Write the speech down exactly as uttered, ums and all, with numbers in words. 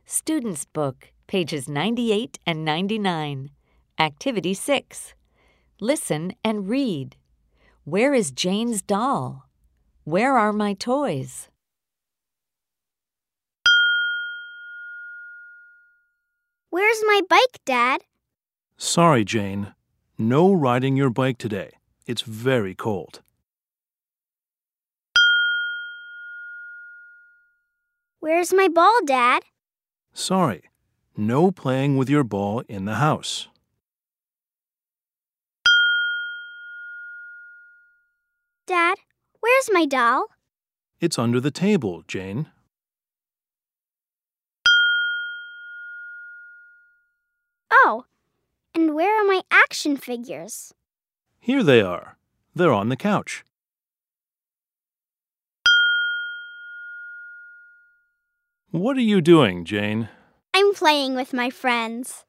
Student's Book, pages ninety-eight and ninety-nine. Activity six. Listen and read. Where is Jane's doll? Where are my toys? Where's my bike, Dad? Sorry, Jane. No riding your bike today. It's very cold. Where's my ball, Dad? Sorry. No playing with your ball in the house. Dad, where's my doll? It's under the table, Jane. Oh, and where are my action figures? Here they are. They're on the couch. What are you doing, Jane? I'm playing with my friends.